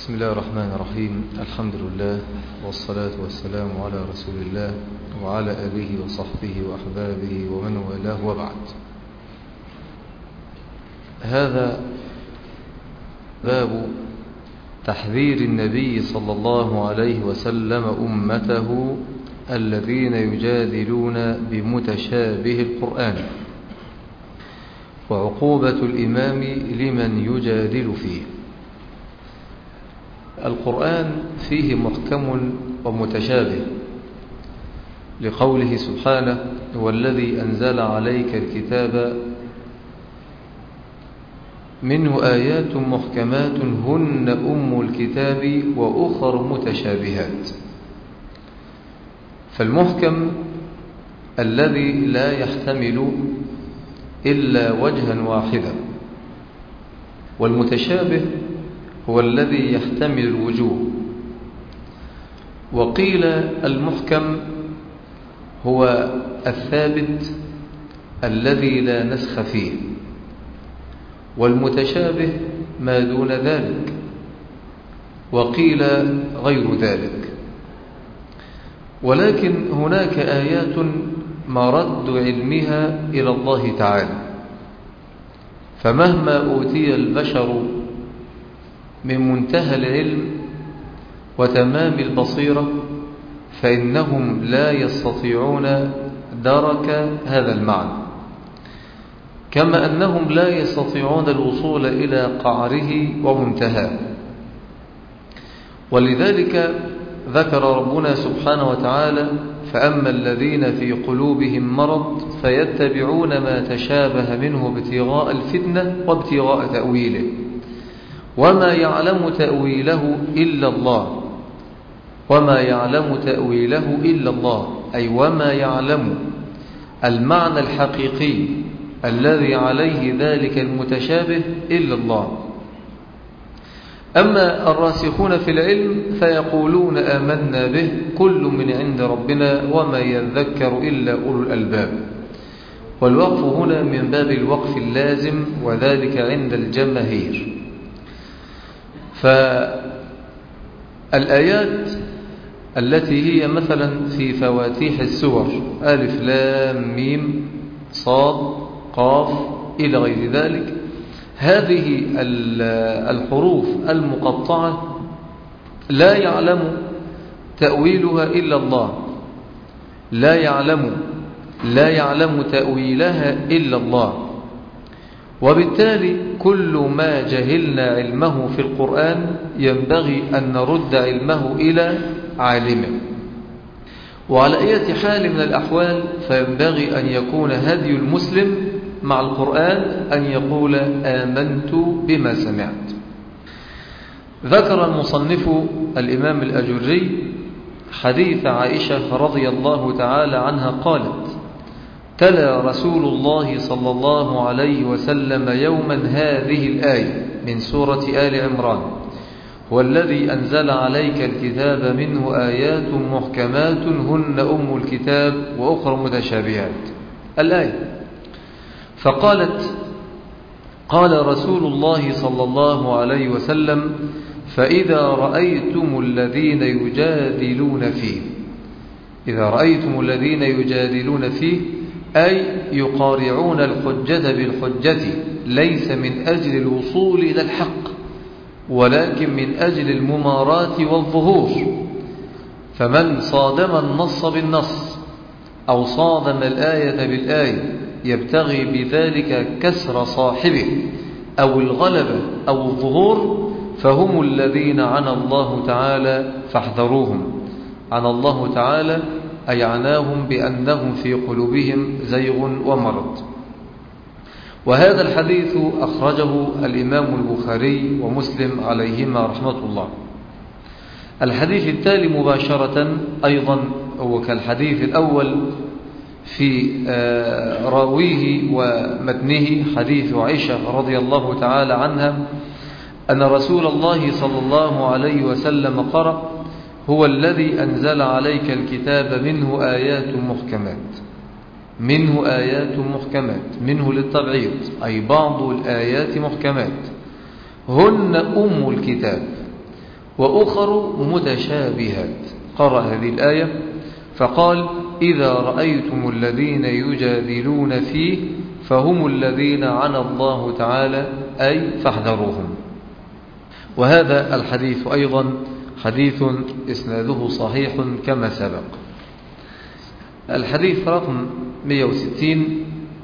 بسم الله الرحمن الرحيم. الحمد لله والصلاة والسلام على رسول الله وعلى آله وصحبه وأحبابه ومن والاه، وبعد. هذا باب تحذير النبي صلى الله عليه وسلم أمته الذين يجادلون بمتشابه القرآن، وعقوبة الإمام لمن يجادل فيه. القرآن فيه محكم ومتشابه، لقوله سبحانه: هو الذي أنزل عليك الكتاب منه آيات محكمات هن أم الكتاب وأخر متشابهات. فالمحكم الذي لا يحتمل إلا وجها واحدا، والمتشابه هو الذي يحتمل الوجوه. وقيل المحكم هو الثابت الذي لا نسخ فيه، والمتشابه ما دون ذلك، وقيل غير ذلك. ولكن هناك آيات مرد علمها إلى الله تعالى، فمهما أوتي البشر من منتهى العلم وتمام البصيرة فإنهم لا يستطيعون درك هذا المعنى، كما أنهم لا يستطيعون الوصول إلى قعره ومنتهاه. ولذلك ذكر ربنا سبحانه وتعالى: فأما الذين في قلوبهم مرض فيتبعون ما تشابه منه ابتغاء الفتنة وابتغاء تأويله وما يعلم تأويله إلا الله. وما يعلم تأويله إلا الله، أي وما يعلم المعنى الحقيقي الذي عليه ذلك المتشابه إلا الله. أما الراسخون في العلم فيقولون آمنا به كل من عند ربنا وما يذكر إلا أولو الألباب. والوقف هنا من باب الوقف اللازم، وذلك عند الجماهير. فالآيات التي هي مثلا في فواتيح السور ألف لام ميم صاد قاف إلى غير ذلك، هذه الحروف المقطعة لا يعلم تأويلها إلا الله، لا يعلم تأويلها إلا الله. وبالتالي كل ما جهلنا علمه في القرآن ينبغي أن نرد علمه إلى عالمه. وعلى أي حال من الأحوال فينبغي أن يكون هدي المسلم مع القرآن أن يقول آمنت بما سمعت. ذكر المصنف الإمام الأجري حديث عائشة رضي الله تعالى عنها قالت: تلا رسول الله صلى الله عليه وسلم يوما هذه الآية من سورة آل عمران: هو الذي أنزل عليك الكتاب منه آيات محكمات هن أم الكتاب وأخرى متشابهات، الآية. فقالت: قال رسول الله صلى الله عليه وسلم: فإذا رأيتم الذين يجادلون فيه، إذا رأيتم الذين يجادلون فيه أي يقارعون الحجة بالحجة، ليس من أجل الوصول إلى الحق ولكن من أجل المماراة والظهور. فمن صادم النص بالنص أو صادم الآية بالآية يبتغي بذلك كسر صاحبه أو الغلبة أو الظهور فهم الذين عنى الله تعالى فاحذروهم. عنى الله تعالى أي عناهم بأنهم في قلوبهم زيغ ومرض. وهذا الحديث أخرجه الإمام البخاري ومسلم عليهما رحمة الله. الحديث التالي مباشرة أيضا هو كالحديث الأول في راويه ومتنه، حديث عائشة رضي الله تعالى عنها أن رسول الله صلى الله عليه وسلم قرأ: هو الذي أنزل عليك الكتاب منه آيات محكمات. منه آيات محكمات، منه للتبعيض، أي بعض الآيات محكمات، هن أم الكتاب وأخر متشابهات. قرأ هذه الآية فقال إذا رأيتم الذين يجادلون فيه فهم الذين عنى الله تعالى أي فاحذروهم. وهذا الحديث أيضا حديث إسناده صحيح كما سبق. الحديث رقم 160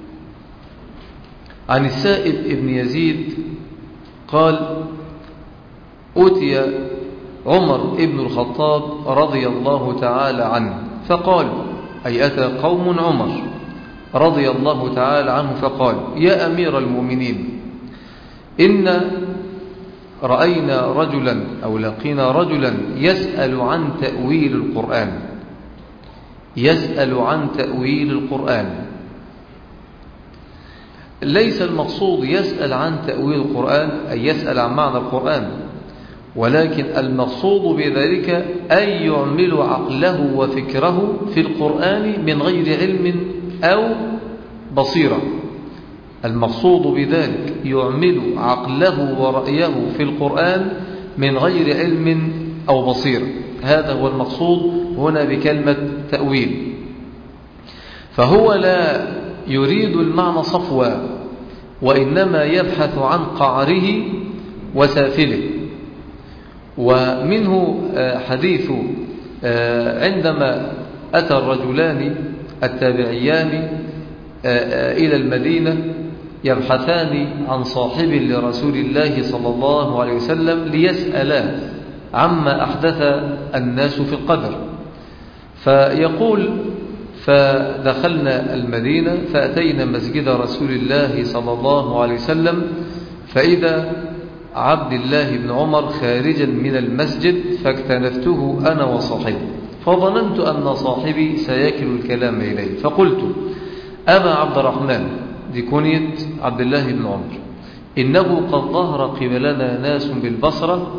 عن السائب ابن يزيد قال أتي عمر ابن الخطاب رضي الله تعالى عنه فقال أي أتى قوم عمر رضي الله تعالى عنه فقال يا أمير المؤمنين إن رأينا رجلا أو لقينا رجلا يسأل عن تأويل القرآن، يسأل عن تأويل القرآن. ليس المقصود يسأل عن تأويل القرآن أي يسأل عن معنى القرآن، ولكن المقصود بذلك أن يعمل عقله وفكره في القرآن من غير علم أو بصيرة. المقصود بذلك يعمل عقله ورأيه في القرآن من غير علم أو بصيرة. هذا هو المقصود هنا بكلمة تأويل. فهو لا يريد المعنى صفوا، وإنما يبحث عن قعره وسافله. ومنه حديث عندما أتى الرجلان التابعيان إلى المدينة يبحثان عن صاحب لرسول الله صلى الله عليه وسلم ليسألاه عما أحدث الناس في القدر. فيقول فدخلنا المدينة فأتينا مسجد رسول الله صلى الله عليه وسلم فإذا عبد الله بن عمر خارجا من المسجد فاكتنفته أنا وصاحبي، فظننت أن صاحبي سيكل الكلام إليه، فقلت أبا عبد الرحمن، دي كنية عبد الله بن عمر، إنه قد ظهر قبلنا ناس بالبصرة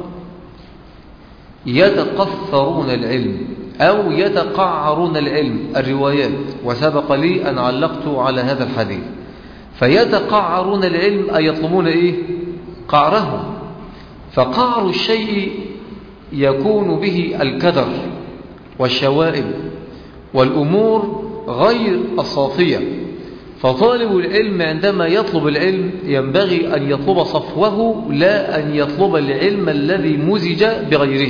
يتقفرون العلم أو يتقعرون العلم، الروايات، وسبق لي أن علقت على هذا الحديث. فيتقعرون العلم أي يطلبون إيه؟ قعره. فقعر الشيء يكون به الكدر والشوائب والأمور غير الصافية. فطالب العلم عندما يطلب العلم ينبغي أن يطلب صفوه لا أن يطلب العلم الذي مزج بغيره.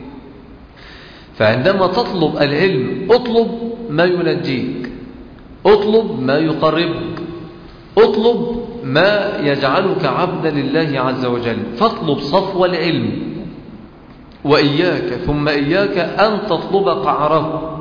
فعندما تطلب العلم اطلب ما ينجيك، اطلب ما يقربك، اطلب ما يجعلك عبدا لله عز وجل، فاطلب صفو العلم. وإياك ثم إياك أن تطلب قعره،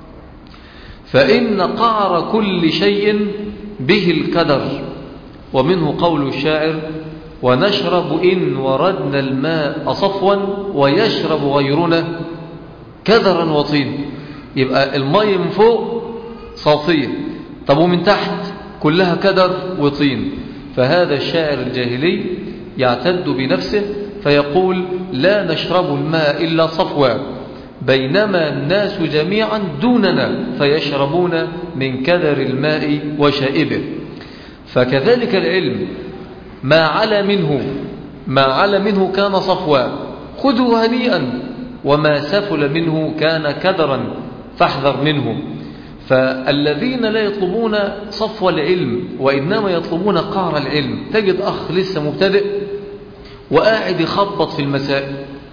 فإن قعر كل شيء به الكدر. ومنه قول الشاعر ونشرب إن وردنا الماء صفوا ويشرب غيرنا كدرا وطين. يبقى الماء من فوق صافية، طب ومن تحت كلها كدر وطين. فهذا الشاعر الجاهلي يعتد بنفسه فيقول لا نشرب الماء إلا صفوا بينما الناس جميعا دوننا فيشربون من كدر الماء وشائبه. فكذلك العلم ما علا منه كان صفوا خذوا هنيئا، وما سفل منه كان كدرا فاحذر منه. فالذين لا يطلبون صفو العلم وإنما يطلبون قعر العلم، تجد أخ لسه مبتدئ وقاعد يخبط في المسائل،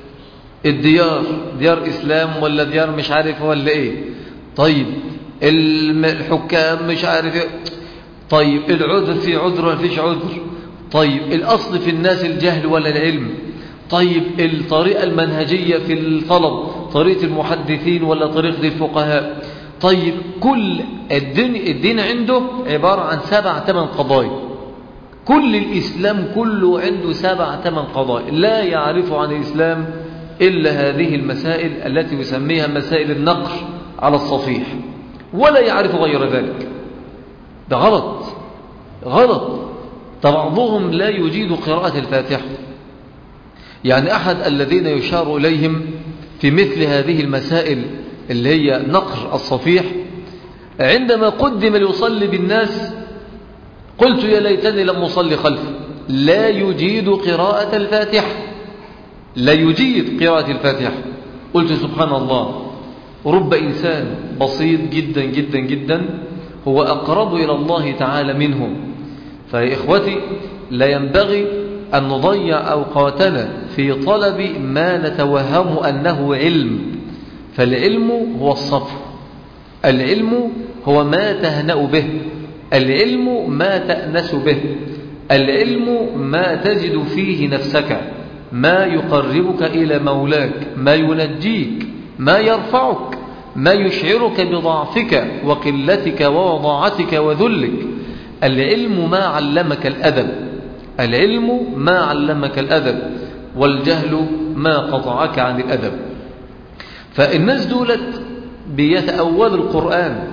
ديار إسلام ولا ديار مش عارف ولا إيه، طيب الحكام مش عارف إيه، طيب العذر في عذر ولا فيش عذر، طيب الأصل في الناس الجهل ولا العلم، طيب الطريقة المنهجية في الطلب طريقة المحدثين ولا طريقة الفقهاء، طيب كل الدين عنده عبارة عن 7-8 قضايا، كل الإسلام كله عنده 7-8 قضايا، لا يعرف عن الإسلام إلا هذه المسائل التي يسميها مسائل النقر على الصفيح، ولا يعرف غير ذلك. ده غلط. بعضهم لا يجيد قراءة الفاتحة. يعني أحد الذين يشار إليهم في مثل هذه المسائل اللي هي نقر الصفيح عندما قدم ليصلي بالناس قلت يا ليتني لم أصلي خلفه، لا يجيد قراءة الفاتحة. لا يجيد قراءة الفاتحة. قلت سبحان الله، رب إنسان بسيط جدا جدا جدا هو أقرب إلى الله تعالى منهم. فيا إخوتي، لا ينبغي أن نضيع أوقاتنا في طلب ما نتوهم أنه علم، فالعلم هو الصفر، العلم هو ما تهنأ به، العلم ما تأنس به، العلم ما تجد فيه نفسك، ما يقربك إلى مولاك، ما ينجيك، ما يرفعك، ما يشعرك بضعفك وقلتك ووضاعتك وذلك. العلم ما علمك الأدب، العلم ما علمك الأدب، والجهل ما قطعك عن الأدب. فالناس دولت بيتأول القرآن،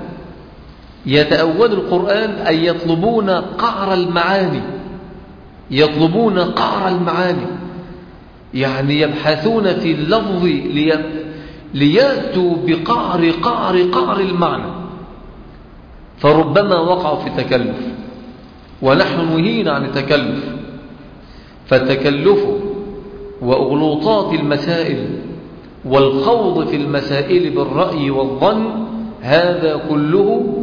يتأول القرآن أي يطلبون قعر المعاني، يطلبون قعر المعاني، يعني يبحثون في اللفظ ليأتوا بقعر قعر المعنى. فربما وقعوا في التكلف، ونحن نهينا عن التكلف. فالتكلف وأغلوطات المسائل والخوض في المسائل بالرأي والظن، هذا كله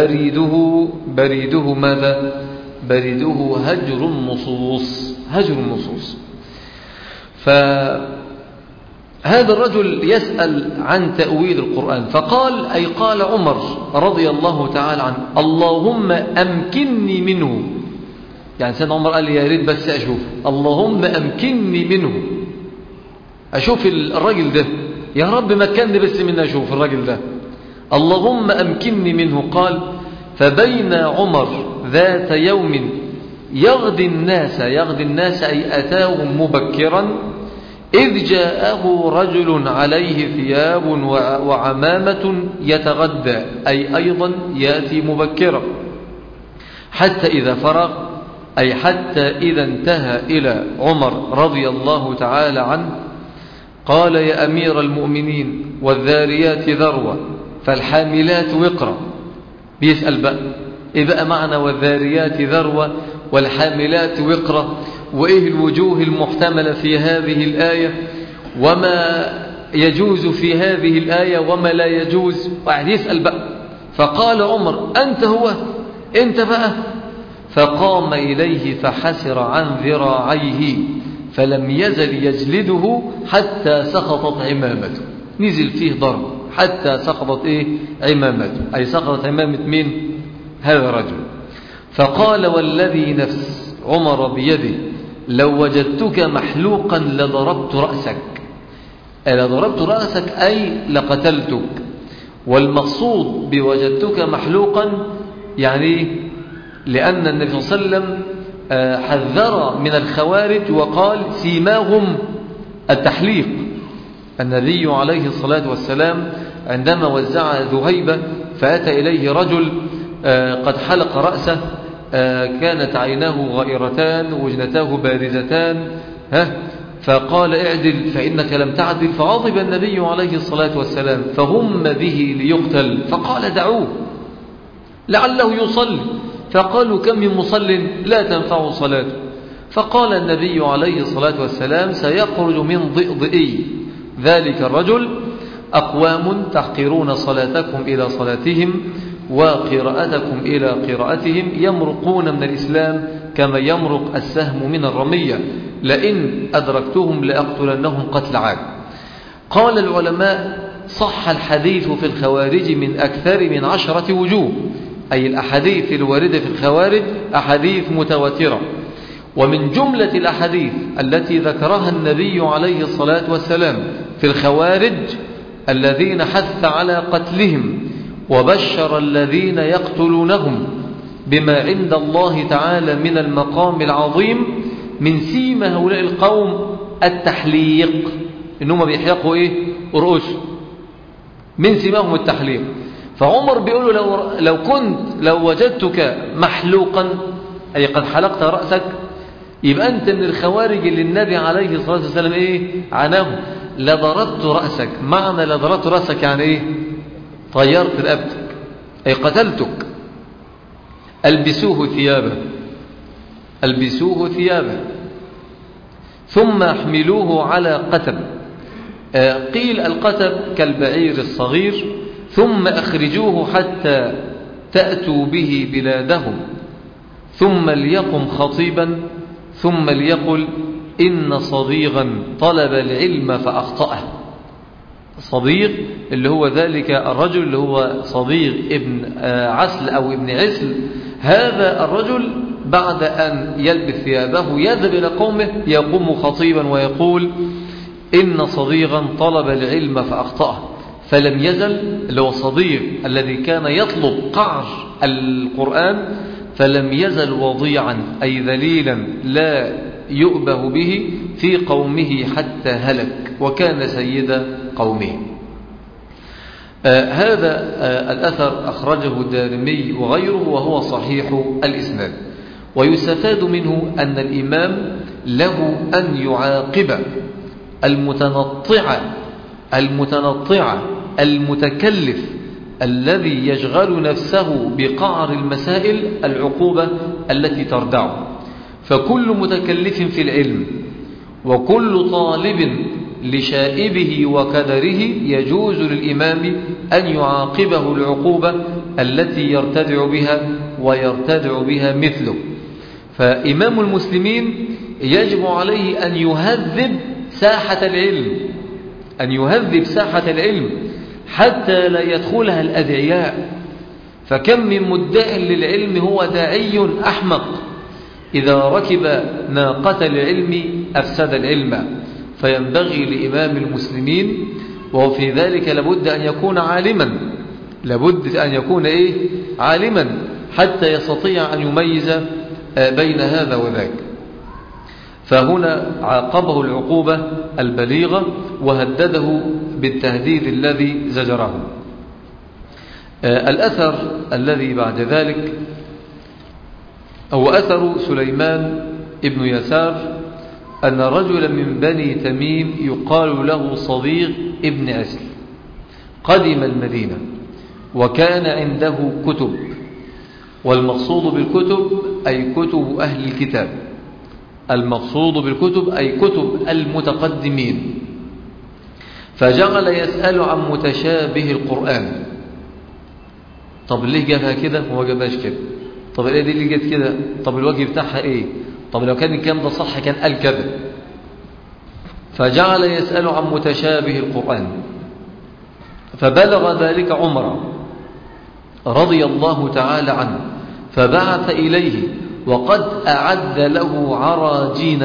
بريده ماذا؟ بريده هجر النصوص، هجر النصوص. فهذا الرجل يسأل عن تأويل القرآن، فقال، أي قال عمر رضي الله تعالى عنه: اللهم أمكنني منه. يعني سيدنا عمر قال لي يا ريت بس أشوف، اللهم أمكنني منه، أشوف الرجل ده، يا رب مكنني بس من أشوف الرجل ده، اللهم أمكنني منه. قال: فبين عمر ذات يوم يغدي الناس أي أتاهم مبكرا، إذ جاءه رجل عليه ثياب وعمامة يتغدى، أي أيضا يأتي مبكرا، حتى إذا فرغ، أي حتى إذا انتهى إلى عمر رضي الله تعالى عنه، قال: يا أمير المؤمنين، والذاريات ذروة فالحاملات وقرا. بيسأل بقى إيه بقى معنى والذاريات ذروة والحاملات وقرا، وإيه الوجوه المحتملة في هذه الآية، وما يجوز في هذه الآية وما لا يجوز، وقعد يسأل بقى. فقال عمر: أنت هو، أنت بقى. فقام إليه فحسر عن ذراعيه، فلم يزل يجلده حتى سقطت عمامته، نزل فيه ضرب حتى سقطت عمامته، أي سقطت عمامة مين؟ هذا الرجل. فقال: والذي نفس عمر بيده لو وجدتك محلوقا لضربت رأسك. لضربت رأسك أي لقتلتك. والمقصود بوجدتك محلوقا يعني لأن النبي صلى الله عليه وسلم حذر من الخوارج وقال: سيماهم التحليق. النبي عليه الصلاة والسلام عندما وزع ذهيبة فأتى إليه رجل قد حلق رأسه، كانت عيناه غائرتان وجنتاه بارزتان، فقال: اعدل فإنك لم تعدل. فغضب النبي عليه الصلاة والسلام فهم به ليقتل، فقال: دعوه لعله يصلي. فقالوا: كم من مصل لا تنفع صلاته. فقال النبي عليه الصلاة والسلام: سيخرج من ضئضئي ذلك الرجل أقوام تحقرون صلاتكم إلى صلاتهم وقراءتكم إلى قراءتهم، يمرقون من الإسلام كما يمرق السهم من الرمية، لئن أدركتهم لأقتلنهم قتل عاد. قال العلماء: صح الحديث في الخوارج من أكثر من 10 وجوه، أي الأحاديث الواردة في الخوارج أحاديث متواترة. ومن جملة الأحاديث التي ذكرها النبي عليه الصلاة والسلام في الخوارج الذين حث على قتلهم وبشر الذين يقتلونهم بما عند الله تعالى من المقام العظيم، من سيم هؤلاء القوم التحليق، إنهم بيحلقوا رؤوسهم، من سيمهم التحليق. فعمر بيقول له: لو وجدتك محلوقا، أي قد حلقت رأسك، يبقى أنت من الخوارج اللي النبي عليه الصلاة والسلام عناهم. لضربت رأسك، معنى لضربت رأسك يعني طيرت رقبتك، أي قتلتك. ألبسوه ثيابه، ألبسوه ثيابه. ثم احملوه على قتب. قيل القتب كالبعير الصغير. ثم أخرجوه حتى تأتوا به بلادهم، ثم ليقم خطيبا، ثم ليقل إن صديغا طلب العلم فأخطأه. صديغ اللي هو ذلك الرجل اللي هو صديغ ابن عسل أو ابن عسل، هذا الرجل بعد أن يلبس ثيابه يذهب إلى قومه يقوم خطيبا ويقول إن صديغا طلب العلم فأخطأه. فلم يزل، اللي هو صديغ الذي كان يطلب قعر القرآن، فلم يزل وضيعا أي ذليلا لا يؤبه به في قومه حتى هلك، وكان سيد قومه. هذا الأثر أخرجه الدارمي وغيره وهو صحيح الإسناد. ويستفاد منه أن الإمام له أن يعاقب المتنطع المتكلف الذي يشغل نفسه بقعر المسائل العقوبة التي تردعه. فكل متكلف في العلم وكل طالب لشائبه وكدره يجوز للإمام أن يعاقبه العقوبة التي يرتدع بها ويرتدع بها مثله. فإمام المسلمين يجب عليه أن يهذب ساحة العلم حتى لا يدخلها الأدعياء. فكم من مدع للعلم هو داعي أحمق إذا ركب ناقة العلم أفسد العلم. فينبغي لإمام المسلمين وفي ذلك لابد أن يكون عالما حتى يستطيع أن يميز بين هذا وذاك. فهنا عاقبه العقوبة البليغة وهدده بالتهديد الذي زجره. الأثر الذي بعد ذلك هو أثر سليمان ابن يسار أن رجلا من بني تميم يقال له صديغ ابن عسل قدم المدينة وكان عنده كتب، والمقصود بالكتب أي كتب أهل الكتاب، المقصود بالكتب أي كتب المتقدمين. فجعل يسأل عن متشابه القرآن. طب ليه جابها كده وما جابهاش كده؟ طب ايه دي اللي جت كده؟ طب الوجه بتاعها ايه؟ طب لو كان الكلام ده صح كان قال كذا. فجعل يسأل عن متشابه القرآن، فبلغ ذلك عمر رضي الله تعالى عنه فبعث إليه وقد أعد له عراجين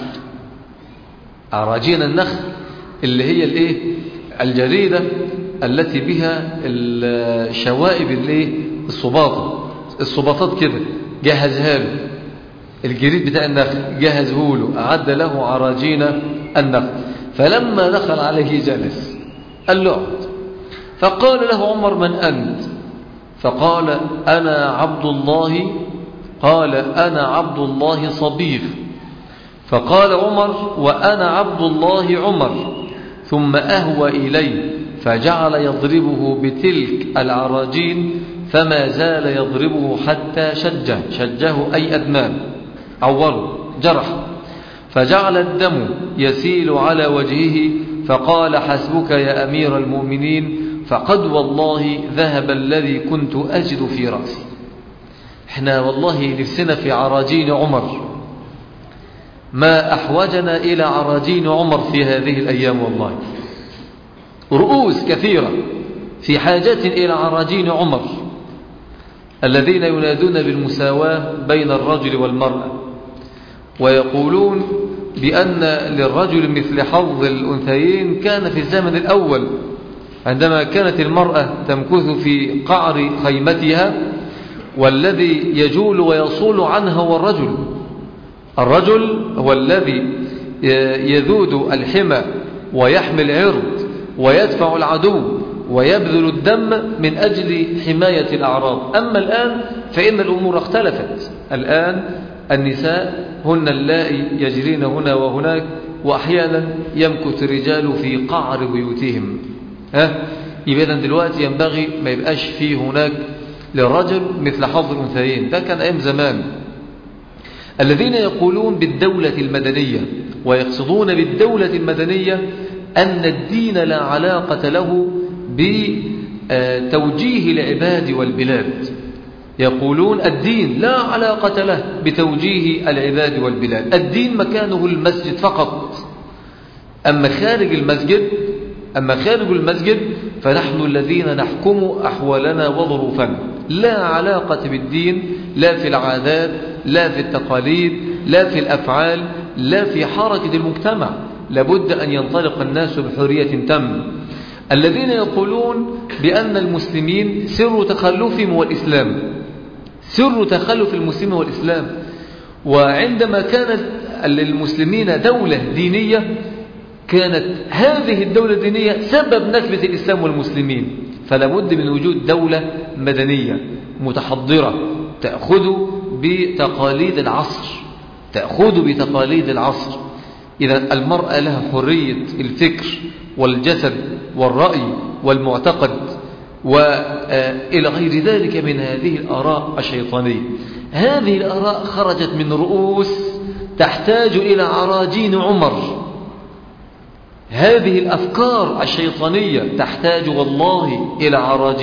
النخل اللي هي الجريدة التي بها الشوائب الصباطات كده، جهزها له الجريد بتاع النخل، جهزه له، أعد له عراجين النخل. فلما دخل عليه جلس قال له اقعد. فقال له عمر من أنت؟ فقال أنا عبد الله. قال أنا عبد الله صبيغ. فقال عمر وأنا عبد الله عمر. ثم أهوى إليه فجعل يضربه بتلك العراجين فما زال يضربه حتى شجه أي أدمان، عوره جرح، فجعل الدم يسيل على وجهه. فقال حسبك يا أمير المؤمنين، فقد والله ذهب الذي كنت أجد في رأسي. احنا والله نفسنا في عراجين عمر، ما أحوجنا إلى عراجين عمر في هذه الأيام. والله رؤوس كثيرة في حاجة إلى عراجين عمر الذين ينادون بالمساواة بين الرجل والمرأة، ويقولون بأن للرجل مثل حظ الأنثيين. كان في الزمن الأول عندما كانت المرأة تمكث في قعر خيمتها، والذي يجول ويصول عنها هو الرجل هو الذي يذود الحمى ويحمي العرض ويدفع العدو ويبذل الدم من أجل حماية الأعراض. أما الآن فإن الأمور اختلفت. الآن النساء هن اللائي يجرين هنا وهناك، وأحيانا يمكث الرجال في قعر بيوتهم. يبقى دلوقتي ينبغي ما يبقاش فيه هناك للرجل مثل حظ الأنثيين. ده كان أيام زمان. الذين يقولون بالدولة المدنية ويقصدون بالدولة المدنية أن الدين لا علاقة له بتوجيه العباد والبلاد. يقولون الدين لا علاقة له بتوجيه العباد والبلاد، الدين مكانه المسجد فقط. أما خارج المسجد فنحن الذين نحكم أحوالنا وظروفنا، لا علاقة بالدين، لا في العادات، لا في التقاليد، لا في الأفعال، لا في حركة المجتمع. لابد أن ينطلق الناس بحرية تامة. الذين يقولون بأن المسلمين سر تخلفهم والإسلام، سر تخلف المسلمين والإسلام، وعندما كانت للمسلمين دولة دينية كانت هذه الدولة الدينية سبب نكبة الإسلام والمسلمين. فلا بد من وجود دولة مدنية متحضرة تأخذ بتقاليد العصر. إذا المرأة لها حرية الفكر والجسد والرأي والمعتقد وإلى غير ذلك من هذه الآراء الشيطانية. هذه الآراء خرجت من رؤوس تحتاج إلى عراجين عمر. هذه الأفكار الشيطانية تحتاج والله إلى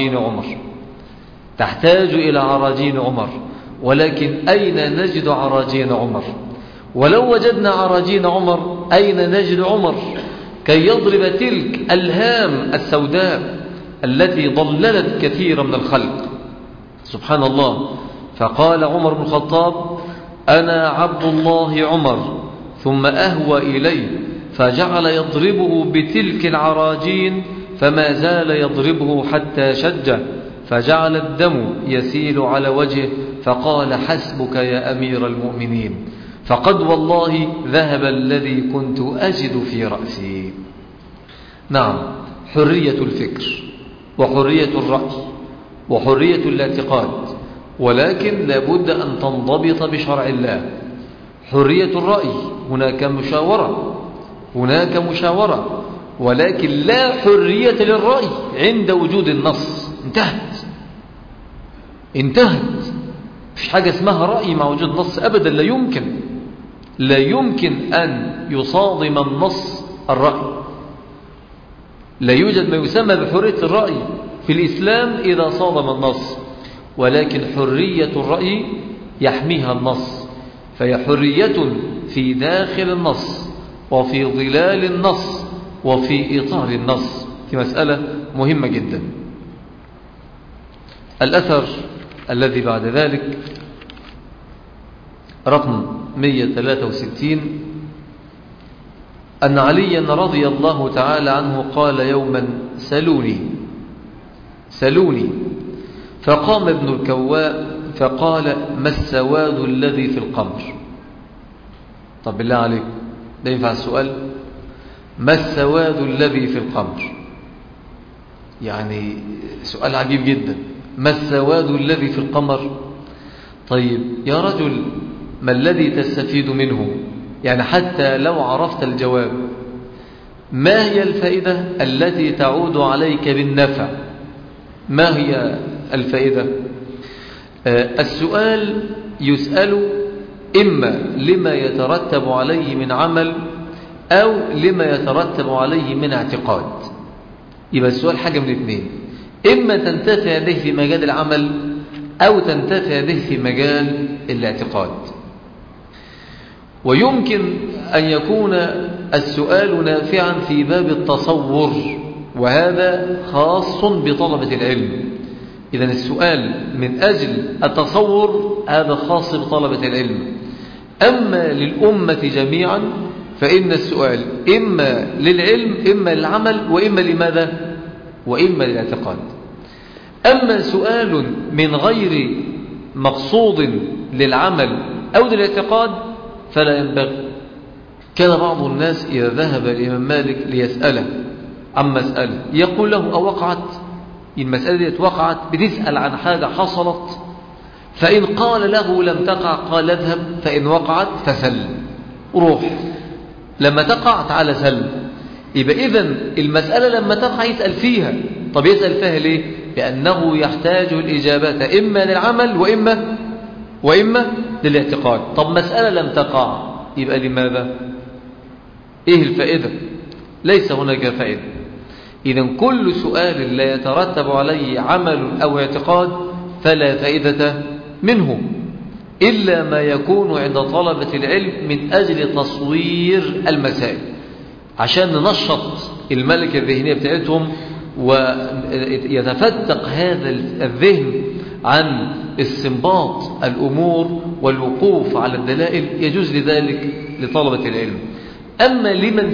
عراجين عمر، ولكن أين نجد عراجين عمر؟ ولو وجدنا عراجين عمر أين نجد عمر كي يضرب تلك الهام السوداء التي ضللت كثيرا من الخلق؟ سبحان الله. فقال عمر بن الخطاب: أنا عبد الله عمر، ثم أهوى إليه فجعل يضربه بتلك العراجين، فما زال يضربه حتى شجه، فجعل الدم يسيل على وجهه، فقال: حسبك يا أمير المؤمنين، فقد والله ذهب الذي كنت أجد في رأسي. نعم، حرية الفكر وحرية الرأي وحرية الاعتقاد، ولكن لابد أن تنضبط بشرع الله. حرية الرأي هناك مشاورة، ولكن لا حرية للرأي عند وجود النص. انتهت. مفيش حاجة اسمها رأي مع وجود نص أبدا، لا يمكن أن يصادم النص الرأي. لا يوجد ما يسمى بحرية الرأي في الإسلام إذا صادم النص، ولكن حرية الرأي يحميها النص، فهي حرية في داخل النص وفي ظلال النص وفي إطار النص. في مسألة مهمة جدا. الأثر الذي بعد ذلك رقم 163، أن عليا رضي الله تعالى عنه قال يوما: سلوني. فقام ابن الكواء فقال: ما السواد الذي في القمر؟ طب بالله عليك، ده ينفع السؤال؟ ما السواد الذي في القمر؟ يعني سؤال عجيب جدا. ما السواد الذي في القمر؟ طيب يا رجل، ما الذي تستفيد منه؟ يعني حتى لو عرفت الجواب، ما هي الفائدة التي تعود عليك بالنفع؟ ما هي الفائدة؟ السؤال يسأل إما لما يترتب عليه من عمل أو لما يترتب عليه من اعتقاد. يبقى السؤال حاجة من اثنين: إما تنتفع به في مجال العمل أو تنتفع به في مجال الاعتقاد. ويمكن أن يكون السؤال نافعا في باب التصور، وهذا خاص بطلبة العلم. إذن السؤال من أجل التصور هذا خاص بطلبة العلم. أما للأمة جميعا فإن السؤال إما للعلم إما للعمل وإما لماذا؟ وإما للاعتقاد. أما سؤال من غير مقصود للعمل أو للاعتقاد فلا ينبغي. كان بعض الناس إذا ذهب الإمام مالك ليسأله عن مسألة يقول له: أوقعت؟ المسألة دي وقعت، بتسأل عن حاجة حصلت، فإن قال له لم تقع قال: اذهب، فإن وقعت فسل، روح، لما تقع تعال سل. يبقى إذن المسألة لما تقع يسأل فيها. طب يسأل فيها ليه؟ لأنه يحتاج الإجابة إما للعمل وإما للاعتقاد. طب مسألة لم تقع يبقى لماذا؟ إيه الفائدة؟ ليس هناك فائدة. إذن كل سؤال لا يترتب عليه عمل أو اعتقاد فلا فائدة منه، إلا ما يكون عند طلبة العلم من أجل تصوير المسائل، عشان ننشط الملكة الذهنية بتاعتهم ويتفتق هذا الذهن عن استنباط الأمور والوقوف على الدلائل. يجوز لذلك لطلبة العلم. أما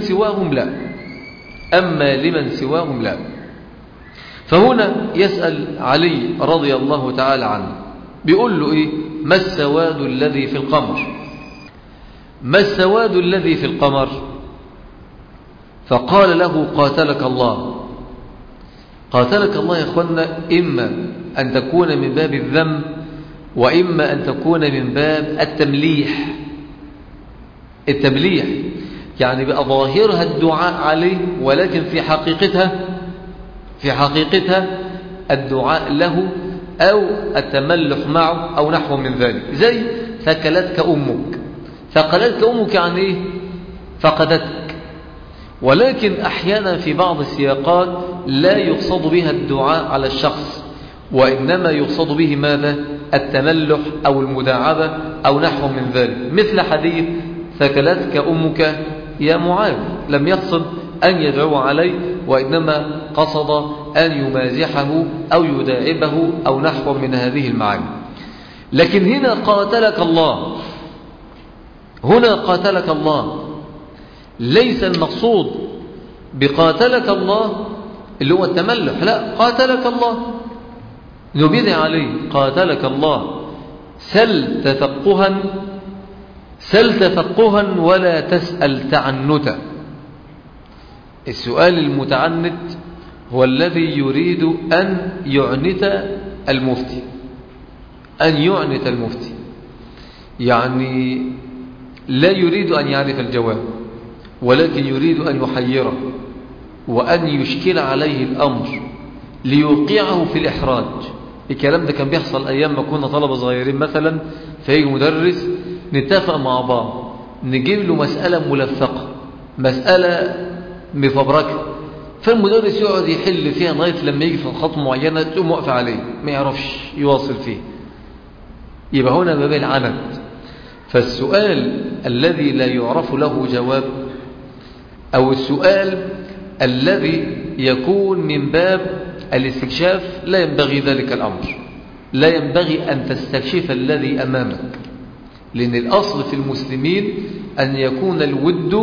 لمن سواهم لا. فهنا يسأل علي رضي الله تعالى عنه، بيقول له إيه؟ ما السواد الذي في القمر؟ ما السواد الذي في القمر؟ فقال له قاتلك الله. قاتلك الله يا أخوانا، إما أن تكون من باب الذم، وإما أن تكون من باب التمليح، يعني بقى ظاهرها الدعاء عليه، ولكن في حقيقتها الدعاء له أو التملح معه أو نحو من ذلك. زي ثكلتك أمك. ثكلتك أمك يعني إيه؟ فقدتك. ولكن أحيانا في بعض السياقات لا يقصد بها الدعاء على الشخص، وإنما يقصد به ماذا؟ التملح أو المداعبة أو نحو من ذلك، مثل حديث ثكلتك أمك يا معاذ. لم يقصد أن يدعو عليه، وإنما قصد أن يمازحه أو يداعبه أو نحو من هذه المعاني. لكن هنا قاتلك الله ليس المقصود بقاتلك الله اللي هو التملح، لا، قاتلك الله نبذ عليه. قاتلك الله سل تفقها ولا تسأل تعنتا. السؤال المتعنت هو الذي يريد أن يعنت المفتي، يعني لا يريد أن يعرف الجواب، ولكن يريد أن يحيره وأن يشكل عليه الأمر ليوقعه في الإحراج. الكلام ده كان بيحصل أيام ما كنا طلبة صغيرين مثلا، فيجي مدرس نتفق مع بعض نجيب له مسألة ملفقة، مسألة مفبركة، فالمدرس يقعد يحل فيها لغاية لما يجي في خط معينة تقوم واقفة عليه ما يعرفش يواصل فيه. يبقى هنا باب العنت. فالسؤال الذي لا يعرف له جواب، أو السؤال الذي يكون من باب الاستكشاف، لا ينبغي ذلك الأمر. لا ينبغي أن تستكشف الذي أمامك، لأن الأصل في المسلمين أن يكون الود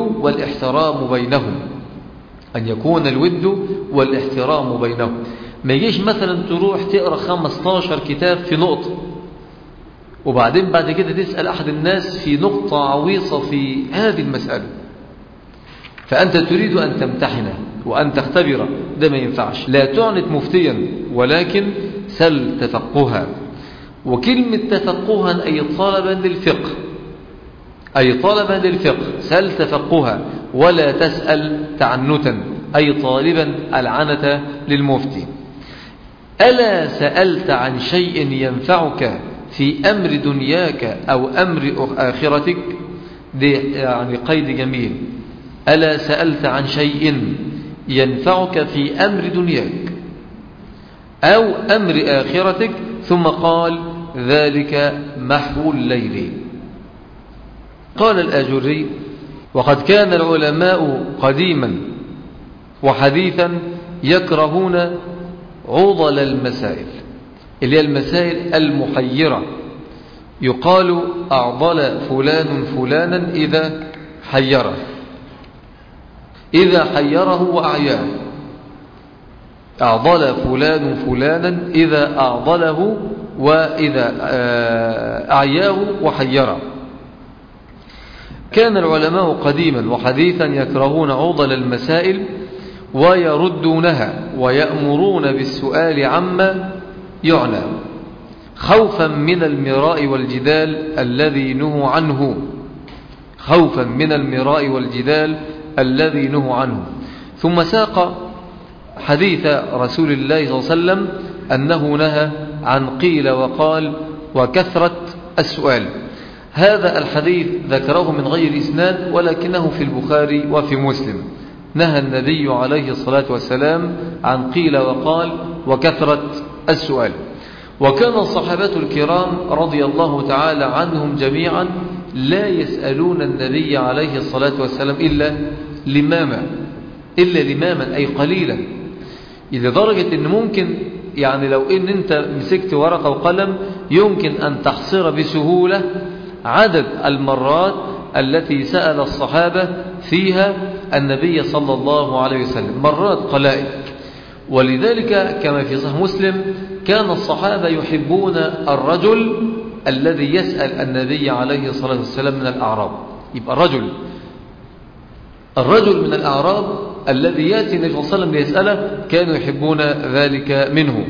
والاحترام بينهم. ما يجيش مثلا تروح تقرأ 15 كتاب في نقطة، وبعدين بعد كده تسأل أحد الناس في نقطة عويصة في هذه المسألة، فأنت تريد أن تمتحنه وأن تختبره. ده ما ينفعش. لا تعنت مفتيا، ولكن سل تفقها. وكلمة تفقها أي طالبا للفقه، سل تفقها ولا تسأل تعنتا، أي طالبا العنة للمفتي. ألا سألت عن شيء ينفعك في أمر دنياك أو أمر آخرتك؟ دي يعني قيد جميل. ألا سألت عن شيء ينفعك في أمر دنياك أو أمر آخرتك؟ ثم قال ذلك محو الليل. قال الآجري: وقد كان العلماء قديما وحديثا يكرهون عضل المسائل، اللي هي المسائل المحيرة. يقال أعضل فلان فلانا إذا حيره وأعياه. أعضل فلان فلانا إذا أعضله وإذا أعياه وحيره. كان العلماء قديما وحديثا يكرهون عضل المسائل ويردونها ويأمرون بالسؤال عما يعنى، خوفا من المراء والجدال الذي نهوا عنه. ثم ساق حديث رسول الله صلى الله عليه وسلم أنه نهى عن قيل وقال وكثرة السؤال. هذا الحديث ذكره من غير إسناد ولكنه في البخاري وفي مسلم. نهى النبي عليه الصلاة والسلام عن قيل وقال وكثرة السؤال. وكان الصحابة الكرام رضي الله تعالى عنهم جميعا لا يسألون النبي عليه الصلاة والسلام إلا لماما أي قليلا، لدرجة أن ممكن يعني لو أن أنت مسكت ورقة وقلم يمكن أن تحصر بسهولة عدد المرات التي سأل الصحابة فيها النبي صلى الله عليه وسلم، مرات قلائل. ولذلك كما في صحيح مسلم كان الصحابة يحبون الرجل الذي يسأل النبي عليه الصلاة والسلام من الأعراب. يبقى الرجل من الأعراب الذي يأتي النبي صلى الله عليه وسلم ليسأله كانوا يحبون ذلك منه.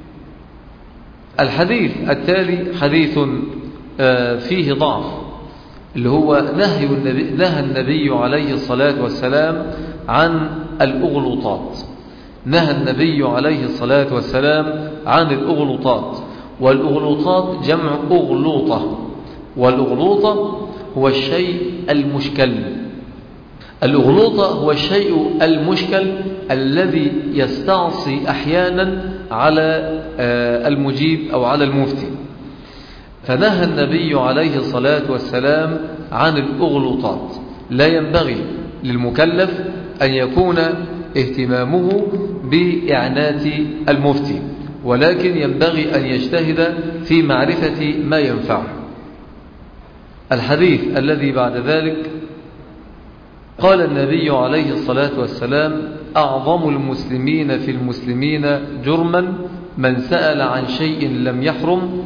الحديث التالي حديث فيه ضعف، اللي هو نهى النبي عليه الصلاة والسلام عن الأغلوطات. نهى النبي عليه الصلاة والسلام عن الأغلوطات. والأغلوطات جمع أغلوطة، والأغلوطة هو الشيء المشكل. الأغلوطة هو الشيء المشكل الذي يستعصي أحيانا على المجيب أو على المفتي. فنهى النبي عليه الصلاة والسلام عن الأغلوطات. لا ينبغي للمكلف أن يكون اهتمامه بإعنات المفتي، ولكن ينبغي أن يجتهد في معرفة ما ينفعه. الحديث الذي بعد ذلك قال النبي عليه الصلاة والسلام أعظم المسلمين في المسلمين جرما من سأل عن شيء لم يحرم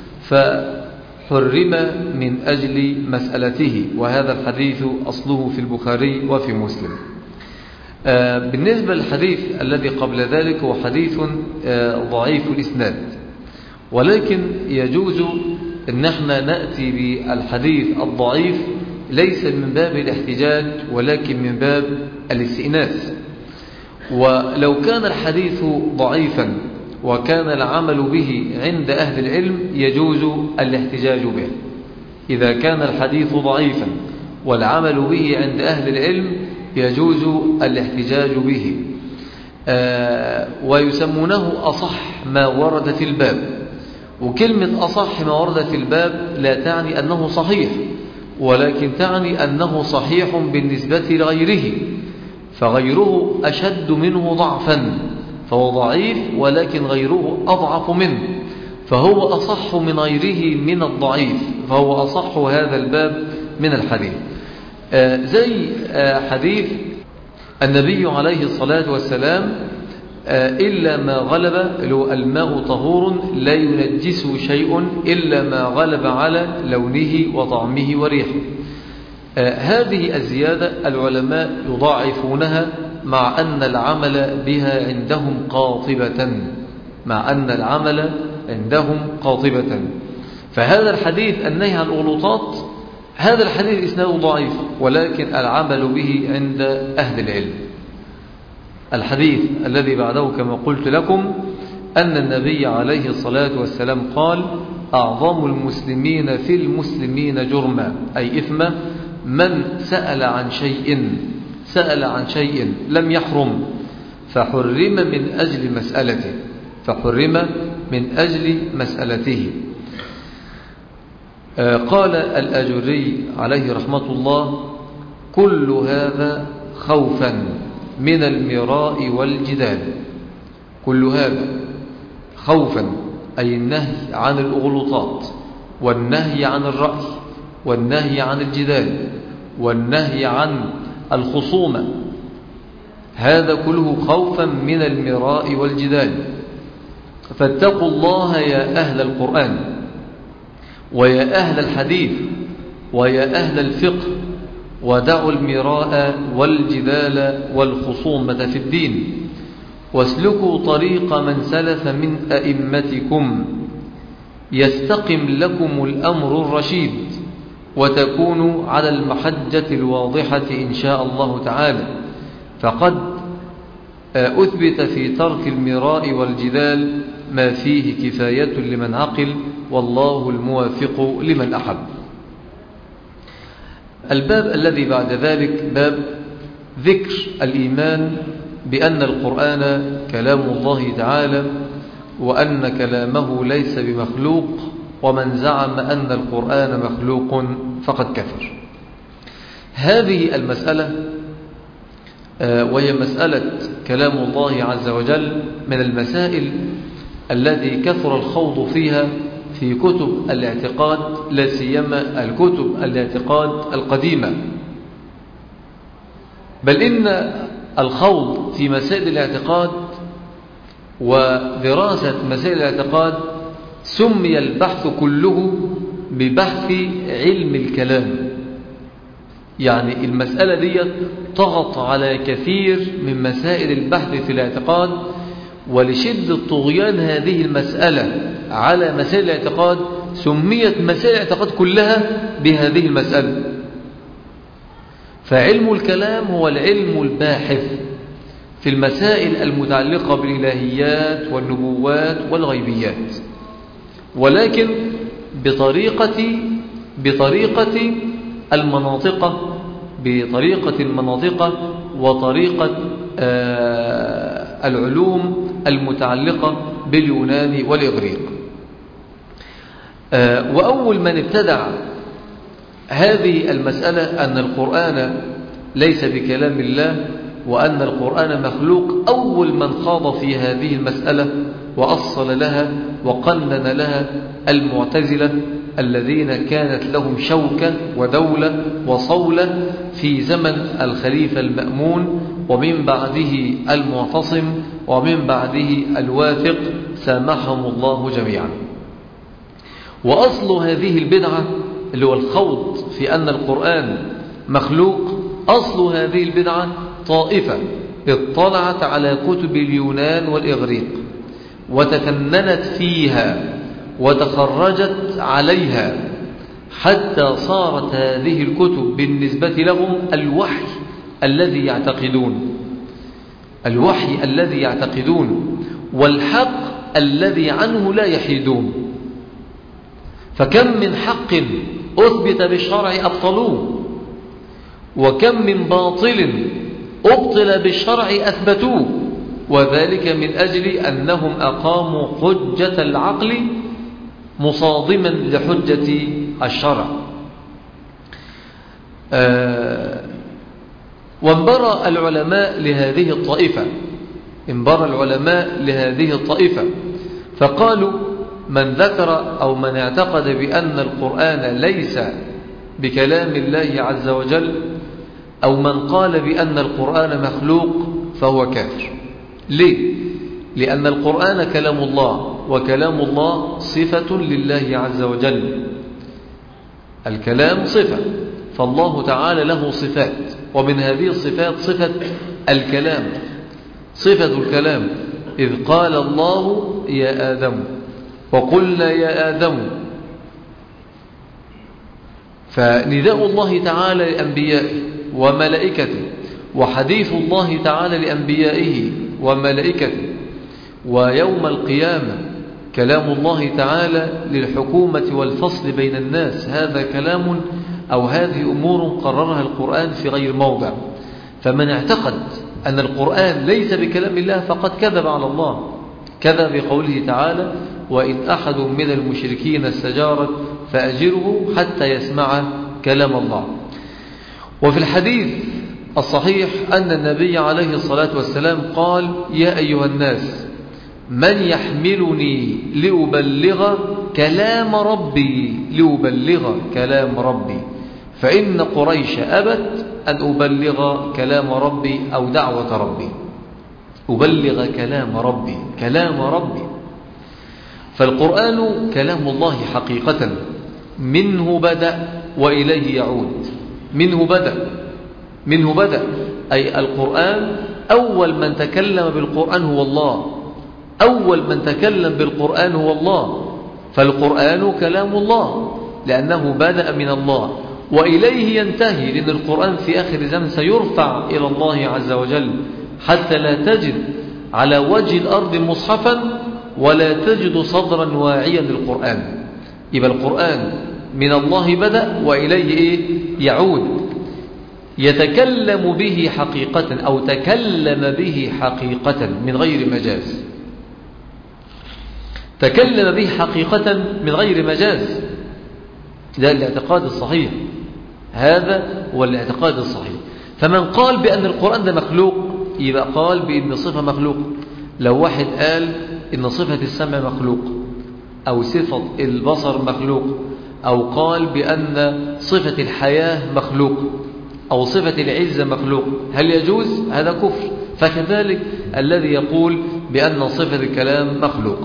فحرم من أجل مسألته. وهذا الحديث أصله في البخاري وفي مسلم. بالنسبة للحديث الذي قبل ذلك هو حديث ضعيف الإسناد، ولكن يجوز أن احنا نأتي بالحديث الضعيف ليس من باب الاحتجاج ولكن من باب الاستئناس. ولو كان الحديث ضعيفا وكان العمل به عند أهل العلم يجوز الاحتجاج به. إذا كان الحديث ضعيفا والعمل به عند أهل العلم يجوز الاحتجاج به. ويسمونه أصح ما ورد في الباب. وكلمة أصح ما ورد في الباب لا تعني أنه صحيح، ولكن تعني أنه صحيح بالنسبة لغيره، فغيره أشد منه ضعفا، فهو ضعيف ولكن غيره أضعف منه، فهو أصح من غيره من الضعيف، فهو أصح هذا الباب من الحديث. زي حديث النبي عليه الصلاة والسلام إلا ما غلب الماء طهور لا ينجسه شيء إلا ما غلب على لونه وطعمه وريحه. هذه الزيادة العلماء يضاعفونها مع أن العمل بها عندهم قاطبة، فهذا الحديث النهي عن الغلوطات هذا الحديث إسناده ضعيف ولكن العمل به عند أهل العلم. الحديث الذي بعده كما قلت لكم أن النبي عليه الصلاة والسلام قال أعظم المسلمين في المسلمين جرما أي إثما من سأل عن شيء لم يحرم فحرم من أجل مسألته. قال الأجري عليه رحمة الله كل هذا خوفا من المراء والجدال. كل هذا خوفا أي النهي عن الأغلوطات والنهي عن الرأي والنهي عن الجدال والنهي عن الخصومة، هذا كله خوفا من المراء والجدال. فاتقوا الله يا أهل القرآن ويا أهل الحديث ويا أهل الفقه ودعوا المراء والجدال والخصومة في الدين واسلكوا طريق من سلف من أئمتكم يستقم لكم الأمر الرشيد وتكونوا على المحجة الواضحة إن شاء الله تعالى. فقد أثبت في ترك المراء والجدال ما فيه كفاية لمن عقل والله الموافق لمن أحب. الباب الذي بعد ذلك باب ذكر الإيمان بأن القرآن كلام الله تعالى، وأن كلامه ليس بمخلوق، ومن زعم أن القرآن مخلوق فقد كفر. هذه المسألة وهي مسألة كلام الله عز وجل من المسائل التي كثر الخوض فيها في كتب الاعتقاد، لا سيما الكتب الاعتقاد القديمة، بل إن الخوض في مسائل الاعتقاد ودراسة مسائل الاعتقاد سمي البحث كله ببحث علم الكلام. يعني المسألة دي طغت على كثير من مسائل البحث في الاعتقاد، ولشدة طغيان هذه المسألة على مسائل الاعتقاد سميت مسائل الاعتقاد كلها بهذه المسألة. فعلم الكلام هو العلم الباحث في المسائل المتعلقة بالإلهيات والنبوات والغيبيات، ولكن بطريقة المناطق وطريقة العلوم المتعلقة باليونان والإغريق. وأول من ابتدع هذه المسألة أن القرآن ليس بكلام الله وأن القرآن مخلوق، أول من خاض في هذه المسألة وأصل لها وقنن لها المعتزلة، الذين كانت لهم شوكة ودولة وصولة في زمن الخليفة المأمون، ومن بعده المعتصم، ومن بعده الواثق، سامحهم الله جميعا. وأصل هذه البدعة اللي هو الخوض في أن القرآن مخلوق، أصل هذه البدعة طائفة اطلعت على كتب اليونان والإغريق وتفننت فيها وتخرجت عليها، حتى صارت هذه الكتب بالنسبة لهم الوحي الذي يعتقدون والحق الذي عنه لا يحيدون. فكم من حق أثبت بالشرع أبطلوه، وكم من باطل أبطل بالشرع أثبتوه، وذلك من أجل أنهم أقاموا حجة العقل مصادما لحجة الشرع. وانبرى العلماء لهذه الطائفة فقالوا: من ذكر أو من اعتقد بأن القرآن ليس بكلام الله عز وجل، أو من قال بأن القرآن مخلوق، فهو كافر. ليه؟ لأن القرآن كلام الله، وكلام الله صفة لله عز وجل. الكلام صفة، فالله تعالى له صفات، ومن هذه الصفات صفة الكلام، صفة الكلام. إذ قال الله: يا آدم، وقلنا يا آدم. فنداء الله تعالى لأنبيائه وملائكته، وحديث الله تعالى لأنبيائه وملائكته، ويوم القيامة كلام الله تعالى للحكومة والفصل بين الناس، هذا كلام أو هذه أمور قررها القرآن في غير موضع. فمن اعتقد أن القرآن ليس بكلام الله فقد كذب على الله، كذا بقوله تعالى: وإن أحد من المشركين استجارك فأجره حتى يسمع كلام الله. وفي الحديث الصحيح أن النبي عليه الصلاة والسلام قال: يا أيها الناس، من يحملني لأبلغ كلام ربي، فإن قريش أبت أن أبلغ كلام ربي أو دعوة ربي. أبلغ كلام ربي. فالقرآن كلام الله حقيقة، منه بدأ وإليه يعود. منه بدأ أي القرآن، أول من تكلم بالقرآن هو الله، فالقرآن كلام الله لأنه بدأ من الله وإليه ينتهي، لأن القرآن في آخر الزمن سيرفع إلى الله عز وجل، حتى لا تجد على وجه الأرض مصحفا ولا تجد صدرا واعيا للقرآن. يبقى القرآن من الله بدأ وإليه يعود يتكلم به حقيقة أو تكلم به حقيقة من غير مجاز، تكلم به حقيقة من غير مجاز. ده الاعتقاد الصحيح، هذا هو الاعتقاد الصحيح. فمن قال بأن القرآن ده مخلوق يبقى قال بأن صفة مخلوق. لو واحد قال إن صفة السمع مخلوق أو صفة البصر مخلوق أو قال بأن صفة الحياة مخلوق أو صفة العزة مخلوق، هل يجوز؟ هذا كفر. فكذلك الذي يقول بأن صفة الكلام مخلوق.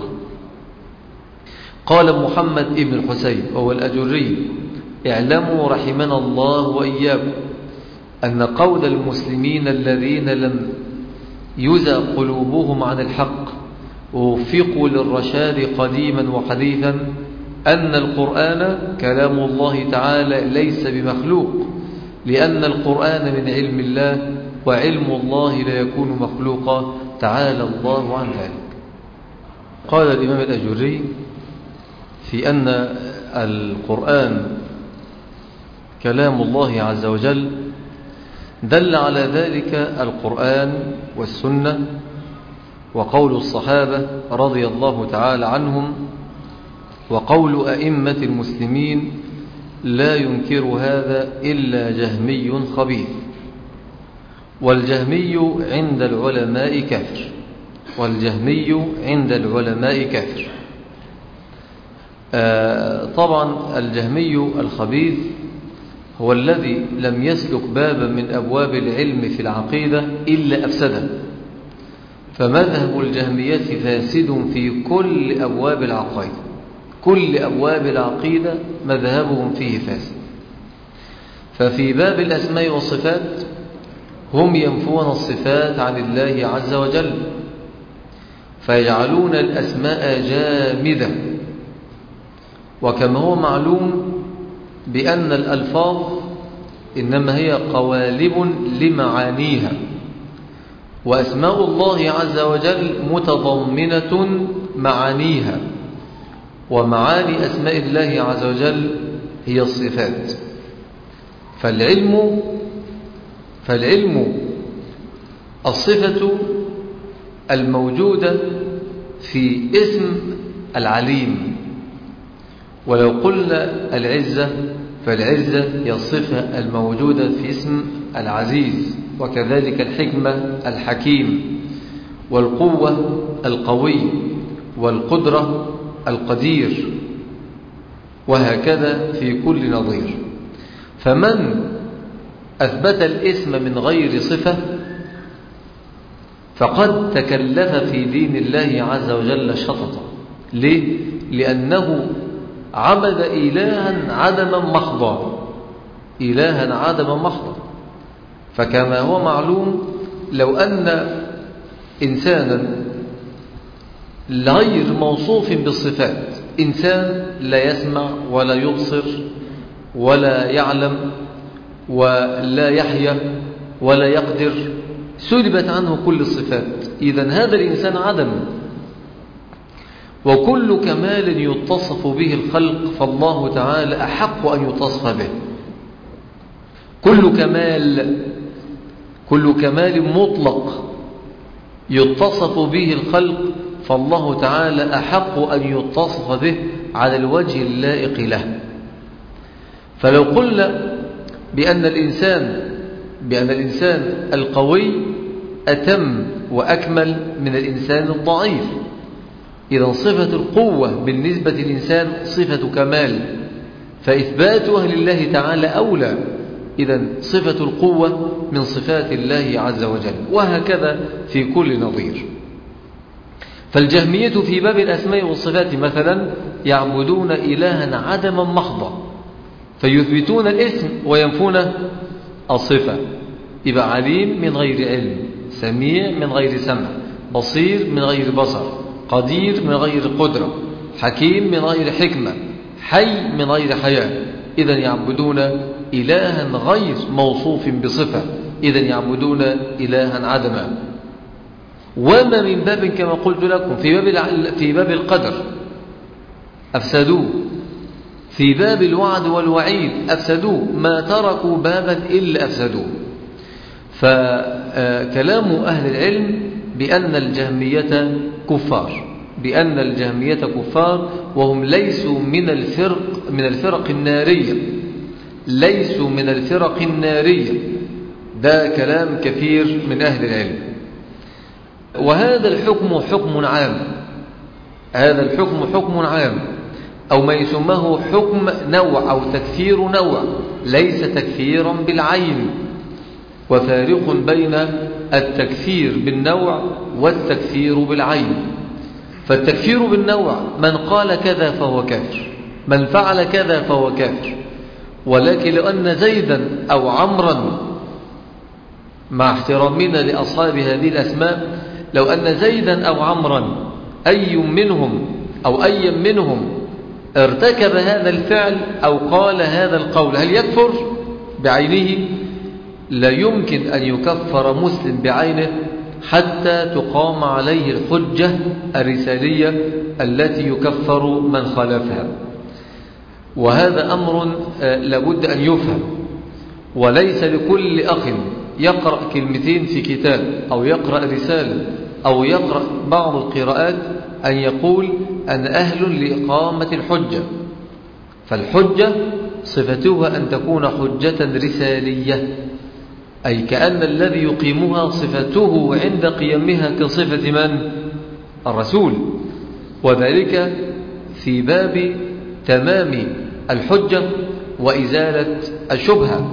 قال محمد ابن الحسين وهو الأجري: اعلموا رحمنا الله وإياكم أن قول المسلمين الذين لم يزغ قلوبهم عن الحق ووفقوا للرشاد قديما وحديثا أن القرآن كلام الله تعالى ليس بمخلوق، لأن القرآن من علم الله وعلم الله لا يكون مخلوقا تعالى الله عن ذلك. قال الإمام الأجري في أن القرآن كلام الله عز وجل دل على ذلك القرآن والسنة وقول الصحابة رضي الله تعالى عنهم وقول أئمة المسلمين، لا ينكر هذا إلا جهمي خبيث، والجهمي عند العلماء كافر، والجهمي عند العلماء كافر. طبعا الجهمي الخبيث هو الذي لم يسلك بابا من أبواب العلم في العقيدة إلا أفسده، فمذهب الجهمية فاسد في كل أبواب العقيدة، كل أبواب العقيدة مذهبهم فيه فاسد. ففي باب الأسماء والصفات هم ينفون الصفات عن الله عز وجل، فيجعلون الأسماء جامدة. وكما هو معلوم بأن الألفاظ إنما هي قوالب لمعانيها، وأسماء الله عز وجل متضمنة معانيها، ومعاني أسماء الله عز وجل هي الصفات. فالعلم الصفة الموجودة في اسم العليم. ولو قلنا العزة فالعزة هي الصفة الموجودة في اسم العزيز، وكذلك الحكمة الحكيم، والقوة القوي، والقدرة القدير، وهكذا في كل نظير. فمن أثبت الاسم من غير صفة فقد تكلف في دين الله عز وجل شططا. ليه؟ لأنه عبد إلها عدما محضا، إلها عدما محضا. فكما هو معلوم لو أن إنسانا غير موصوف بالصفات، إنسان لا يسمع ولا يبصر ولا يعلم ولا يحيا ولا يقدر، سلبت عنه كل الصفات، إذن هذا الإنسان عدم. وكل كمال يتصف به الخلق فالله تعالى أحق أن يتصف به. كل كمال مطلق يتصف به الخلق فالله تعالى أحق أن يتصف به على الوجه اللائق له. فلو قلنا بأن الإنسان القوي أتم وأكمل من الإنسان الضعيف، إذن صفة القوة بالنسبة للإنسان صفة كمال، فإثباتها لله تعالى أولى. إذن صفة القوة من صفات الله عز وجل، وهكذا في كل نظير. فالجهمية في باب الأسماء والصفات مثلا يعبدون إلها عدما محضا، فيثبتون الاسم وينفون الصفة. يبقى عليم من غير علم، سميع من غير سمع، بصير من غير بصر، قدير من غير قدرة، حكيم من غير حكمة، حي من غير حياة. إذن يعبدون إلها غير موصوف بصفة، إذن يعبدون إلها عدما. وما من باب كما قلت لكم في باب القدر أفسدوه، في باب الوعد والوعيد أفسدوه، ما تركوا بابا إلا أفسدوه. فكلام أهل العلم بأن الجهمية كفار، بأن الجهمية كفار، وهم ليسوا من الفرق النارية، ليسوا من الفرق النارية. ده كلام كثير من أهل العلم. وهذا الحكم حكم عام، هذا الحكم حكم عام، أو ما يسمى حكم نوع أو تكفير نوع، ليس تكفيرا بالعين. وفارق بين التكفير بالنوع والتكفير بالعين. فالتكفير بالنوع من قال كذا فهو كافر، من فعل كذا فهو كافر. ولكن لو أن زيدا أو عمرا، مع احترامنا لأصحاب هذه الأسماء، لو أن زيدا أو عمرا أي منهم ارتكب هذا الفعل أو قال هذا القول، هل يكفر بعينه؟ لا يمكن أن يكفر مسلم بعينه حتى تقام عليه الحجة الرسالية التي يكفر من خالفها. وهذا أمر لابد أن يفهم. وليس لكل أخ يقرأ كلمتين في كتاب أو يقرأ رسالة أو يقرأ بعض القراءات أن يقول أنا أهل لإقامة الحجة. فالحجة صفتها أن تكون حجة رسالية، أي كأن الذي يقيمها صفته عند قيامها كصفة من؟ الرسول. وذلك في باب تمام الحجة وإزالة الشبهة.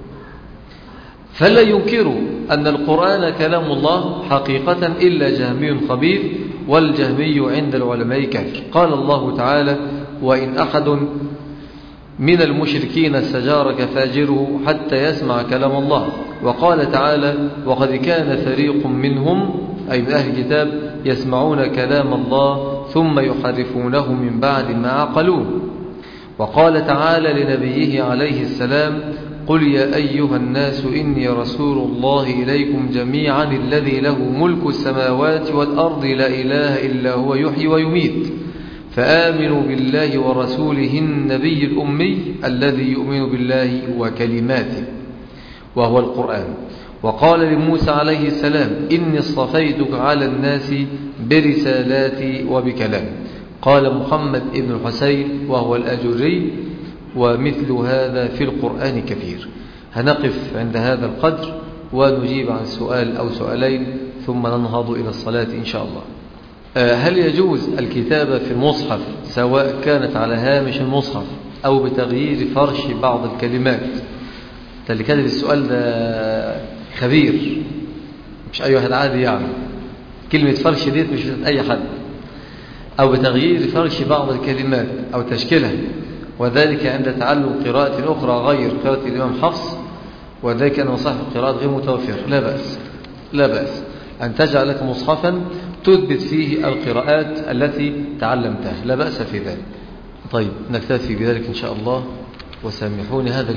فلا ينكر أن القرآن كلام الله حقيقة إلا جهمي خبيث، والجهمي عند العلماء كافر. قال الله تعالى: وإن أحد من المشركين استجارك فاجره حتى يسمع كلام الله. وقال تعالى: وقد كان فريق منهم، أي من أهل الكتاب، يسمعون كلام الله ثم يحرفونه من بعد ما عقلوه. وقال تعالى لنبيه عليه السلام: قل يا أيها الناس إني رسول الله إليكم جميعا الذي له ملك السماوات والأرض لا إله إلا هو يحيي ويميت فآمنوا بالله ورسوله النبي الأمي الذي يؤمن بالله وكلماته، وهو القرآن. وقال لموسى عليه السلام: إني اصطفيتك على الناس برسالاتي وبكلامي. قال محمد بن الحسين وهو الأجري: ومثل هذا في القرآن كثير. هنقف عند هذا القدر ونجيب عن سؤال أو سؤالين ثم ننهض إلى الصلاة إن شاء الله. هل يجوز الكتابة في المصحف سواء كانت على هامش المصحف أو بتغيير فرش بعض الكلمات؟ اللي كاتب السؤال ده خبير، مش أي واحد عادي يعني. كلمة فرش ديت مش أي حد. أو بتغيير فرش بعض الكلمات أو تشكيلها، وذلك عند تعلم قراءة أخرى غير قراءة الإمام حفص، وذلك أن مصاحف القراءات غير متوفرة. لا بأس أن تجعل لك مصحفا تثبت فيه القراءات التي تعلمتها، لا بأس في ذلك. طيب نكتفي بذلك إن شاء الله. وسامحوني هذا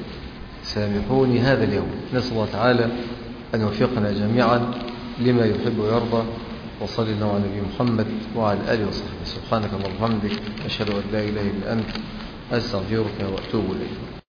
اليوم، نسأل الله تعالى أن يوفقنا جميعا لما يحب ويرضى. وصلى الله على نبي محمد وعلى آله وصحبه. سبحانك اللهم وبحمدك، أشهد أن لا إله إلا أنت، أستغفرك وأتوب إليك.